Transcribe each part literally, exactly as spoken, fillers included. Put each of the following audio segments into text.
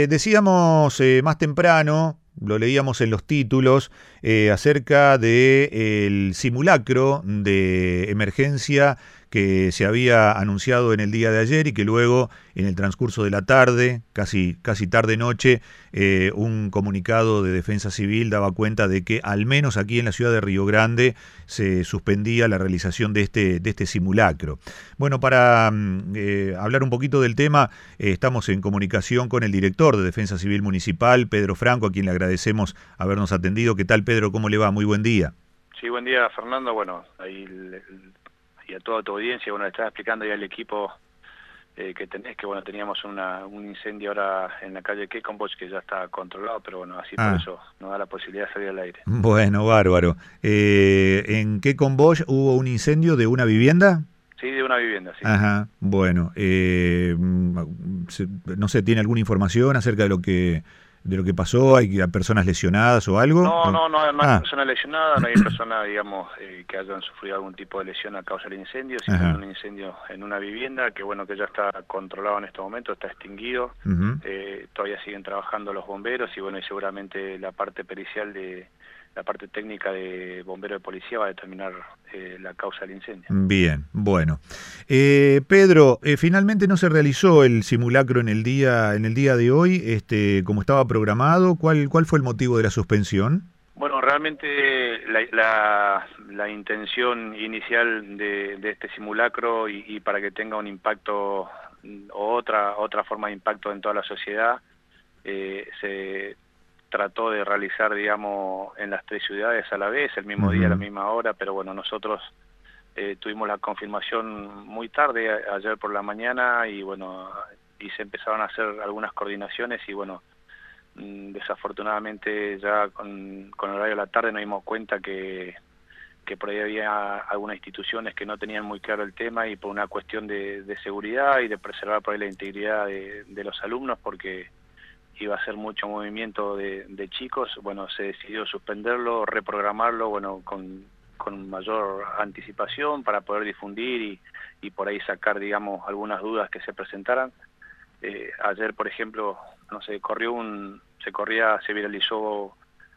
Eh, decíamos eh, más temprano, lo leíamos en los títulos, eh, acerca del simulacro de emergencia que se había anunciado en el día de ayer y que luego, en el transcurso de la tarde, casi, casi tarde-noche, eh, un comunicado de Defensa Civil daba cuenta de que, al menos aquí en la ciudad de Río Grande, se suspendía la realización de este, de este simulacro. Bueno, para eh, hablar un poquito del tema, eh, estamos en comunicación con el director de Defensa Civil Municipal, Pedro Franco, a quien le agradecemos habernos atendido. ¿Qué tal, Pedro? ¿Cómo le va? Muy buen día. Sí, buen día, Fernando. Bueno, ahí el, el, y a toda tu audiencia, bueno, le estaba explicando ya al equipo eh, que tenés, que bueno, teníamos una, un incendio ahora en la calle Queconbosch que ya está controlado, pero bueno, así Ah. por eso nos da la posibilidad de salir al aire. Bueno, bárbaro. Eh, ¿En Queconbosch hubo un incendio de una vivienda? Sí, de una vivienda, sí. Ajá, bueno, eh, no sé, ¿tiene alguna información acerca de lo que de lo que pasó? ¿Hay personas lesionadas o algo? No, ¿O? no, no, no hay Ah. personas lesionadas, no hay personas, digamos, eh, que hayan sufrido algún tipo de lesión a causa del incendio, sino un incendio en una vivienda que, bueno, que ya está controlado en este momento, está extinguido. Uh-huh. eh, todavía siguen trabajando los bomberos y, bueno, y seguramente la parte pericial de la parte técnica de bombero de policía va a determinar eh, la causa del incendio. Bien, bueno. Eh, Pedro, eh, finalmente no se realizó el simulacro en el día en el día de hoy, este, como estaba programado. ¿Cuál cuál fue el motivo de la suspensión? Bueno, realmente la, la, la intención inicial de, de este simulacro y, y para que tenga un impacto o otra otra forma de impacto en toda la sociedad, eh, se trató de realizar, digamos, en las tres ciudades a la vez, el mismo uh-huh. día, a la misma hora, pero bueno, nosotros eh, tuvimos la confirmación muy tarde, a, ayer por la mañana, y bueno, y se empezaron a hacer algunas coordinaciones y bueno, mmm, desafortunadamente ya con, con el horario de la tarde nos dimos cuenta que, que por ahí había algunas instituciones que no tenían muy claro el tema y por una cuestión de, de seguridad y de preservar por ahí la integridad de, de los alumnos, porque iba a ser mucho movimiento de, de chicos, bueno, se decidió suspenderlo, reprogramarlo, bueno, con, con mayor anticipación para poder difundir y, y por ahí sacar, digamos, algunas dudas que se presentaran. Eh, ayer, por ejemplo, no sé, corrió un, se corría, se viralizó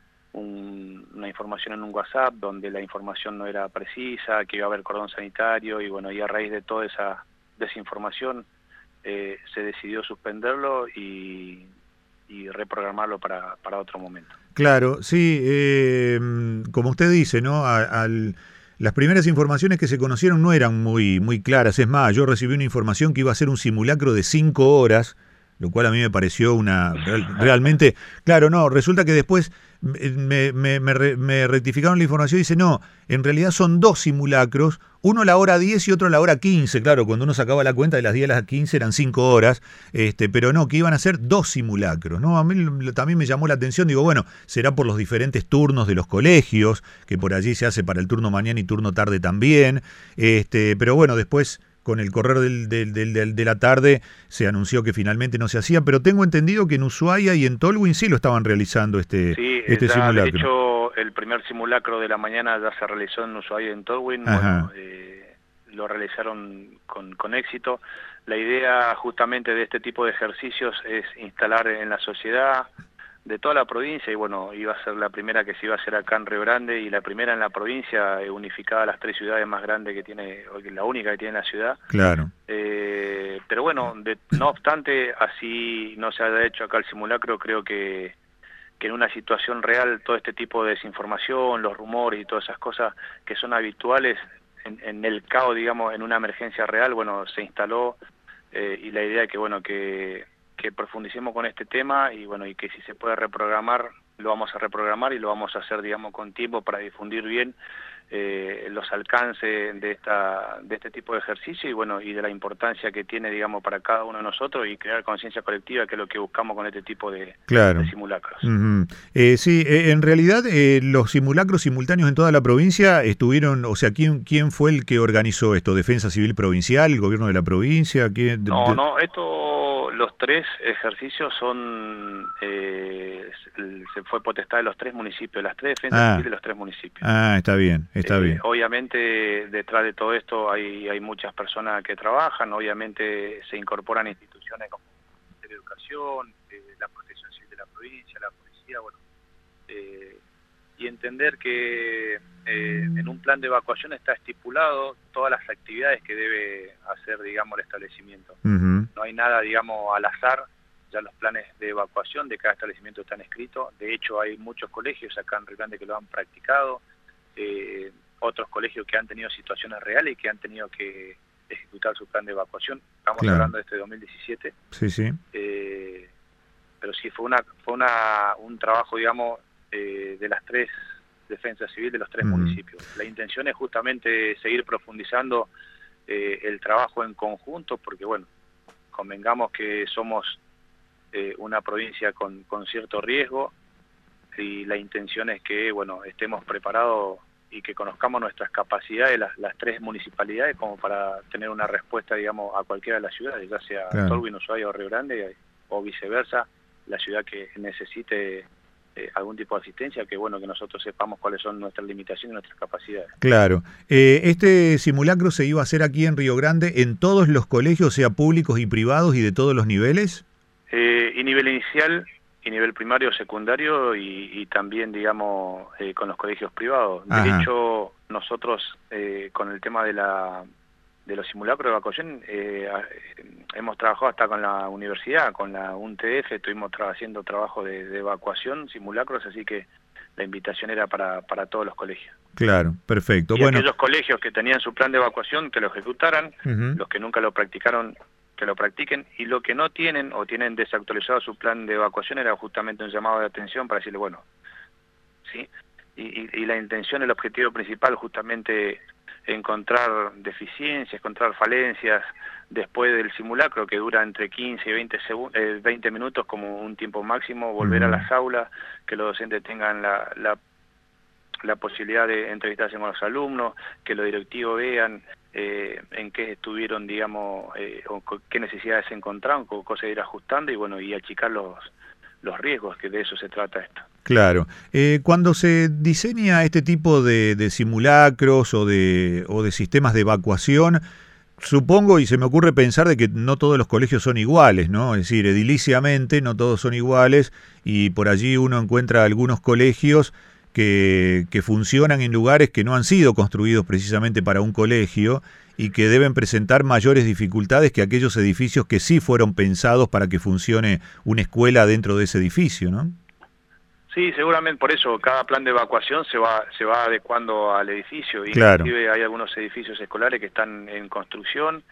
un, una información en un WhatsApp donde la información no era precisa, que iba a haber cordón sanitario y bueno, y a raíz de toda esa desinformación eh, se decidió suspenderlo y y reprogramarlo para, para otro momento. Claro, sí, eh, como usted dice, ¿no? A, al, las primeras informaciones que se conocieron no eran muy, muy claras. Es más, yo recibí una información que iba a ser un simulacro de cinco horas, lo cual a mí me pareció una... Real, realmente, claro, no, resulta que después me, me, me, me rectificaron la información y dice, no, en realidad son dos simulacros, uno a la hora diez y otro a la hora quince, claro, cuando uno sacaba la cuenta de las diez a las quince eran cinco horas, este, pero no, que iban a ser dos simulacros, ¿no? A mí también me llamó la atención, digo, bueno, será por los diferentes turnos de los colegios, que por allí se hace para el turno mañana y turno tarde también, este, pero bueno, después con el correr del, del, del, del, de la tarde se anunció que finalmente no se hacía, pero tengo entendido que en Ushuaia y en Tolwyn sí lo estaban realizando este, sí, este ya, simulacro. De hecho, el primer simulacro de la mañana ya se realizó en Ushuaia y en Tolwyn, bueno, eh, lo realizaron con, con éxito. La idea justamente de este tipo de ejercicios es instalar en la sociedad de toda la provincia, y bueno, iba a ser la primera que se iba a hacer acá en Río Grande y la primera en la provincia, eh, unificada a las tres ciudades más grandes que tiene, la única que tiene la ciudad. Claro. Eh, pero bueno, de, no obstante, así no se haya hecho acá el simulacro, creo que, que en una situación real todo este tipo de desinformación, los rumores y todas esas cosas que son habituales en, en el caos, digamos, en una emergencia real, bueno, se instaló eh, y la idea es que, bueno, que que profundicemos con este tema y bueno, y que si se puede reprogramar, lo vamos a reprogramar y lo vamos a hacer, digamos, con tiempo para difundir bien eh, los alcances de esta de este tipo de ejercicio y bueno, y de la importancia que tiene, digamos, para cada uno de nosotros y crear conciencia colectiva, que es lo que buscamos con este tipo de, claro. de simulacros. Uh-huh. eh, sí, eh, en realidad eh, los simulacros simultáneos en toda la provincia estuvieron, o sea, ¿quién quién fue el que organizó esto? ¿Defensa Civil Provincial, el gobierno de la provincia? ¿Quién, de, no, de... no, esto, los tres ejercicios son, eh, se fue potestad de los tres municipios, las tres defensas ah. civiles de los tres municipios. Ah, está bien, está eh, bien. Obviamente detrás de todo esto hay, hay muchas personas que trabajan, obviamente se incorporan instituciones como la Educación, eh, la y entender que eh, en un plan de evacuación está estipulado todas las actividades que debe hacer, digamos, el establecimiento. Uh-huh. No hay nada, digamos, al azar. Ya los planes de evacuación de cada establecimiento están escritos. De hecho, hay muchos colegios acá en Río Grande que lo han practicado, eh, otros colegios que han tenido situaciones reales y que han tenido que ejecutar su plan de evacuación. Estamos claro. hablando de este dos mil diecisiete. Sí, sí. Eh, pero sí, fue una fue una un trabajo, digamos, eh, de las tres defensas civiles de los tres uh-huh. municipios. La intención es justamente seguir profundizando eh, el trabajo en conjunto, porque, bueno, convengamos que somos Eh, una provincia con, con cierto riesgo y la intención es que, bueno, estemos preparados y que conozcamos nuestras capacidades, las, las tres municipalidades, como para tener una respuesta, digamos, a cualquiera de las ciudades, ya sea claro. Tolwyn, Ushuaia o Río Grande, o viceversa, la ciudad que necesite eh, algún tipo de asistencia, que bueno, que nosotros sepamos cuáles son nuestras limitaciones y nuestras capacidades. Claro. Eh, este simulacro se iba a hacer aquí en Río Grande, ¿en todos los colegios, sea públicos y privados y de todos los niveles? Eh, y nivel inicial, y nivel primario, secundario, y, y también, digamos, eh, con los colegios privados. De Ajá. hecho, nosotros, eh, con el tema de la de los simulacros de evacuación, eh, hemos trabajado hasta con la universidad, con la U N T F, estuvimos tra haciendo trabajo de, de evacuación, simulacros, así que la invitación era para, para todos los colegios. Claro, perfecto. Y bueno. aquellos colegios que tenían su plan de evacuación, que lo ejecutaran, uh-huh. los que nunca lo practicaron, que lo practiquen, y lo que no tienen o tienen desactualizado su plan de evacuación era justamente un llamado de atención para decirle, bueno, ¿sí? Y, y, y la intención, el objetivo principal, justamente encontrar deficiencias, encontrar falencias después del simulacro, que dura entre quince y veinte, eh, veinte minutos como un tiempo máximo, volver uh-huh. a las aulas, que los docentes tengan la, la, la posibilidad de entrevistarse con los alumnos, que los directivos vean Eh, en qué estuvieron, digamos, eh, o qué necesidades se encontraron, con cosas de ir ajustando y bueno, y achicar los, los riesgos, que de eso se trata esto. Claro. Eh, cuando se diseña este tipo de, de simulacros o de, o de sistemas de evacuación, supongo y se me ocurre pensar de que no todos los colegios son iguales, ¿no? Es decir, ediliciamente no todos son iguales y por allí uno encuentra algunos colegios Que, que funcionan en lugares que no han sido construidos precisamente para un colegio y que deben presentar mayores dificultades que aquellos edificios que sí fueron pensados para que funcione una escuela dentro de ese edificio, ¿no? Sí, seguramente por eso cada plan de evacuación se va se va adecuando al edificio. Claro. Inclusive hay algunos edificios escolares que están en construcción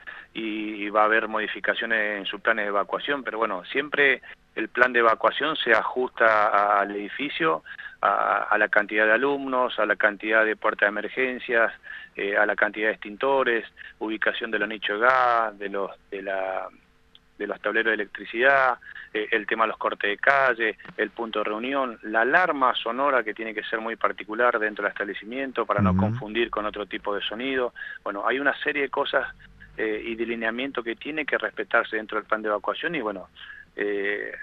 y va a haber modificaciones en sus planes de evacuación, pero bueno, siempre el plan de evacuación se ajusta al edificio, a, a la cantidad de alumnos, a la cantidad de puertas de emergencias, eh, a la cantidad de extintores, ubicación de los nichos de gas, de los de la de los tableros de electricidad, eh, el tema de los cortes de calle, el punto de reunión, la alarma sonora que tiene que ser muy particular dentro del establecimiento para uh-huh. no confundir con otro tipo de sonido. Bueno, hay una serie de cosas eh, y de lineamiento que tiene que respetarse dentro del plan de evacuación y bueno, eh,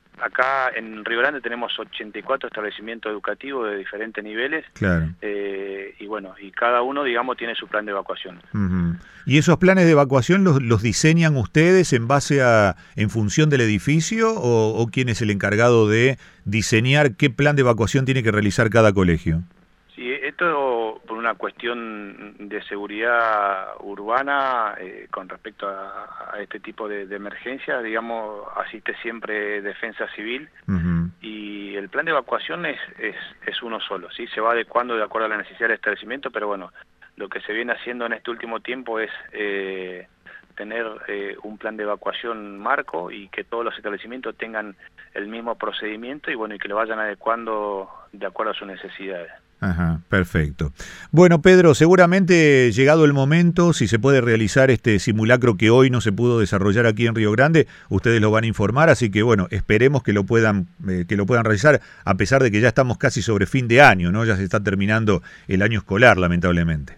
acá en Río Grande tenemos ochenta y cuatro establecimientos educativos de diferentes niveles. Claro. Eh, y bueno, y cada uno, digamos, tiene su plan de evacuación. Uh-huh. ¿Y esos planes de evacuación los, los diseñan ustedes en base a, en función del edificio o, o quién es el encargado de diseñar qué plan de evacuación tiene que realizar cada colegio? Sí, esto por una cuestión de seguridad urbana eh, con respecto a, a este tipo de, de emergencias, digamos, asiste siempre Defensa Civil uh-huh. y el plan de evacuación es, es, es uno solo, ¿sí? Se va adecuando de acuerdo a la necesidad del establecimiento, pero bueno, lo que se viene haciendo en este último tiempo es eh, tener eh, un plan de evacuación marco y que todos los establecimientos tengan el mismo procedimiento y bueno, y que lo vayan adecuando de acuerdo a sus necesidades. Ajá, perfecto. Bueno, Pedro, seguramente llegado el momento, si se puede realizar este simulacro que hoy no se pudo desarrollar aquí en Río Grande, ustedes lo van a informar, así que bueno, esperemos que lo puedan eh, que lo puedan realizar, a pesar de que ya estamos casi sobre fin de año, ¿no? Ya se está terminando el año escolar, lamentablemente.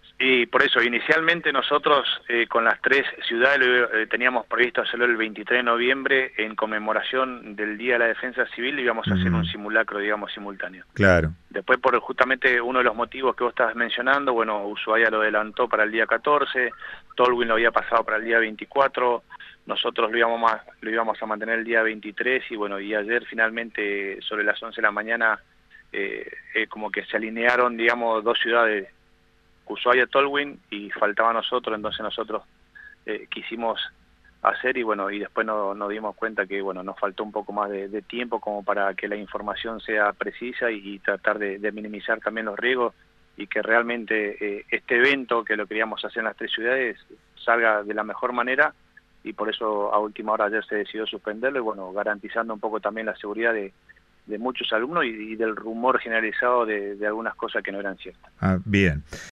Y por eso, inicialmente nosotros eh, con las tres ciudades eh, teníamos previsto hacerlo el veintitrés de noviembre en conmemoración del Día de la Defensa Civil y íbamos a uh-huh. hacer un simulacro, digamos, simultáneo. Claro. Después, por justamente uno de los motivos que vos estás mencionando, bueno, Ushuaia lo adelantó para el día catorce, Tolwyn lo había pasado para el día veinticuatro, nosotros lo íbamos, a, lo íbamos a mantener el día veintitrés y bueno, y ayer finalmente sobre las once de la mañana eh, eh, como que se alinearon, digamos, dos ciudades, Ushuaia, Tolwyn, y faltaba nosotros, entonces nosotros eh, quisimos hacer y bueno, y después no, nos dimos cuenta que bueno, nos faltó un poco más de, de tiempo como para que la información sea precisa y, y tratar de, de minimizar también los riesgos y que realmente eh, este evento que lo queríamos hacer en las tres ciudades salga de la mejor manera, y por eso a última hora ayer se decidió suspenderlo y bueno, garantizando un poco también la seguridad de, de muchos alumnos y, y del rumor generalizado de, de algunas cosas que no eran ciertas. Ah, bien.